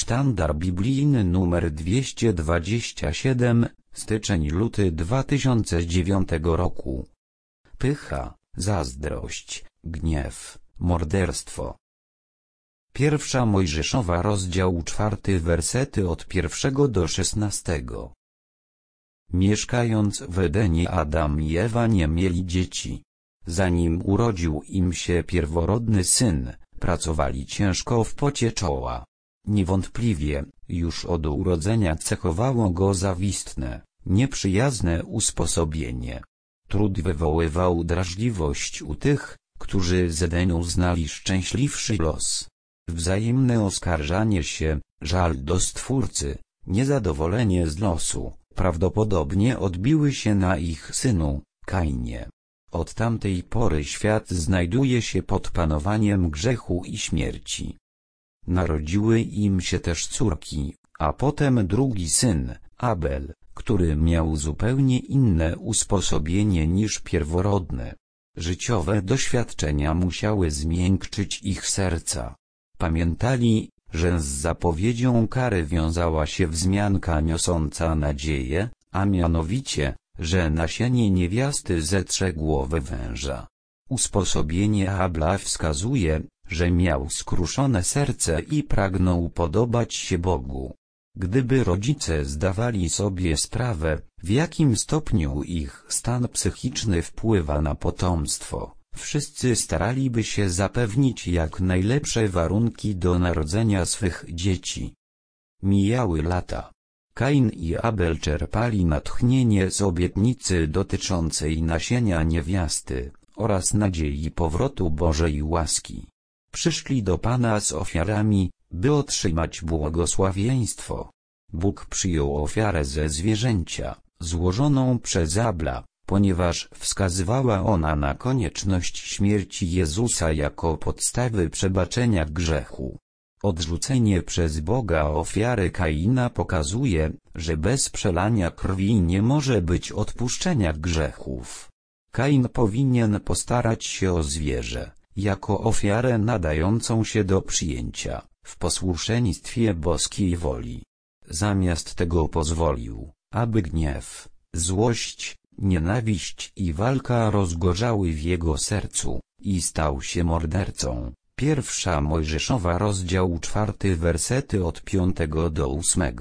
Sztandar biblijny numer 227, styczeń-luty 2009 roku. Pycha, zazdrość, gniew, morderstwo. Pierwsza Mojżeszowa rozdział 4 wersety od 1 do 16. Mieszkając w Edenie Adam i Ewa nie mieli dzieci. Zanim urodził im się pierworodny syn, pracowali ciężko w pocie czoła. Niewątpliwie, już od urodzenia cechowało go zawistne, nieprzyjazne usposobienie. Trud wywoływał drażliwość u tych, którzy z Edenu znali szczęśliwszy los. Wzajemne oskarżanie się, żal do Stwórcy, niezadowolenie z losu, prawdopodobnie odbiły się na ich synu, Kainie. Od tamtej pory świat znajduje się pod panowaniem grzechu i śmierci. Narodziły im się też córki, a potem drugi syn, Abel, który miał zupełnie inne usposobienie niż pierworodne. Życiowe doświadczenia musiały zmiękczyć ich serca. Pamiętali, że z zapowiedzią kary wiązała się wzmianka niosąca nadzieję, a mianowicie, że nasienie niewiasty zetrze głowę węża. Usposobienie Abla wskazuje, że miał skruszone serce i pragnął podobać się Bogu. Gdyby rodzice zdawali sobie sprawę, w jakim stopniu ich stan psychiczny wpływa na potomstwo, wszyscy staraliby się zapewnić jak najlepsze warunki do narodzenia swych dzieci. Mijały lata. Kain i Abel czerpali natchnienie z obietnicy dotyczącej nasienia niewiasty oraz nadziei powrotu Bożej łaski. Przyszli do Pana z ofiarami, by otrzymać błogosławieństwo. Bóg przyjął ofiarę ze zwierzęcia, złożoną przez Abla, ponieważ wskazywała ona na konieczność śmierci Jezusa jako podstawy przebaczenia grzechu. Odrzucenie przez Boga ofiary Kaina pokazuje, że bez przelania krwi nie może być odpuszczenia grzechów. Kain powinien postarać się o zwierzę, jako ofiarę nadającą się do przyjęcia, w posłuszeństwie boskiej woli. Zamiast tego pozwolił, aby gniew, złość, nienawiść i walka rozgorzały w jego sercu, i stał się mordercą. Pierwsza Mojżeszowa rozdział 4 wersety od 5 do 8.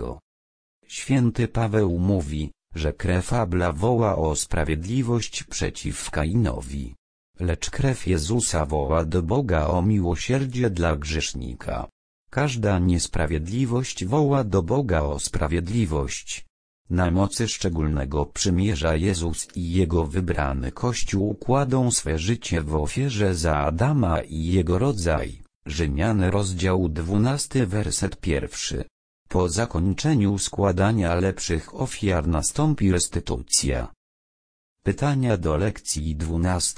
Święty Paweł mówi, że krew Abla woła o sprawiedliwość przeciw Kainowi. Lecz krew Jezusa woła do Boga o miłosierdzie dla grzesznika. Każda niesprawiedliwość woła do Boga o sprawiedliwość. Na mocy szczególnego przymierza Jezus i Jego wybrany Kościół kładą swe życie w ofierze za Adama i jego rodzaj. Rzymian rozdział 12 werset 1. Po zakończeniu składania lepszych ofiar nastąpi restytucja. Pytania do lekcji 12.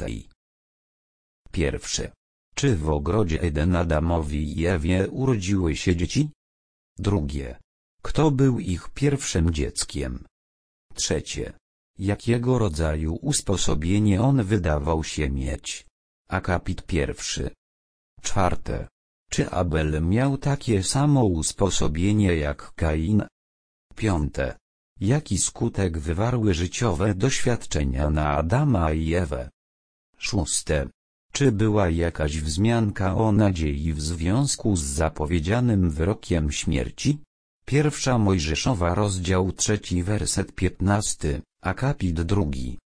Pierwsze. Czy w ogrodzie Eden Adamowi i Ewie urodziły się dzieci? Drugie. Kto był ich pierwszym dzieckiem? Trzecie. Jakiego rodzaju usposobienie on wydawał się mieć? Akapit pierwszy. Czwarte. Czy Abel miał takie samo usposobienie jak Kain? Piąte. Jaki skutek wywarły życiowe doświadczenia na Adama i Ewę? Szóste. Czy była jakaś wzmianka o nadziei w związku z zapowiedzianym wyrokiem śmierci? Pierwsza Mojżeszowa rozdział 3 werset 15, akapit 2.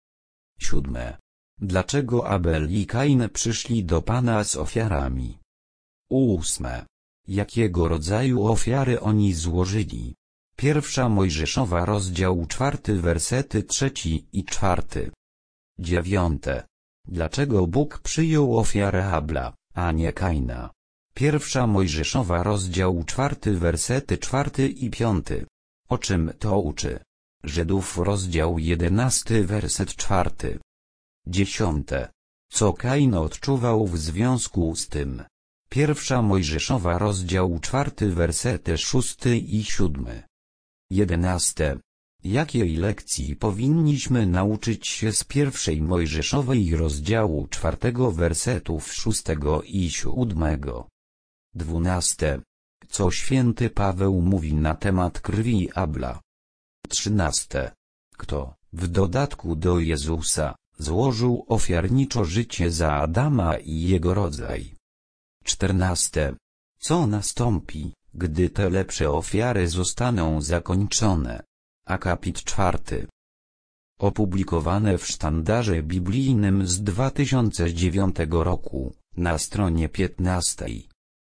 7. Dlaczego Abel i Kain przyszli do Pana z ofiarami? 8. Jakiego rodzaju ofiary oni złożyli? Pierwsza Mojżeszowa rozdział 4 wersety 3 i 4. 9. Dlaczego Bóg przyjął ofiarę Abla, a nie Kaina? Pierwsza Mojżeszowa rozdział 4 wersety 4 i 5. O czym to uczy? Żydów rozdział 11 werset 4. 10. Co Kain odczuwał w związku z tym? Pierwsza Mojżeszowa rozdział 4 wersety 6 i 7. 11. Jakiej lekcji powinniśmy nauczyć się z pierwszej Mojżeszowej rozdziału 4 wersetów 6 i 7? 12. Co święty Paweł mówi na temat krwi Abla? 13. Kto, w dodatku do Jezusa, złożył ofiarniczo życie za Adama i jego rodzaj? 14. Co nastąpi, gdy te lepsze ofiary zostaną zakończone? Akapit 4. Opublikowane w Sztandarze Biblijnym z 2009 roku, na stronie 15.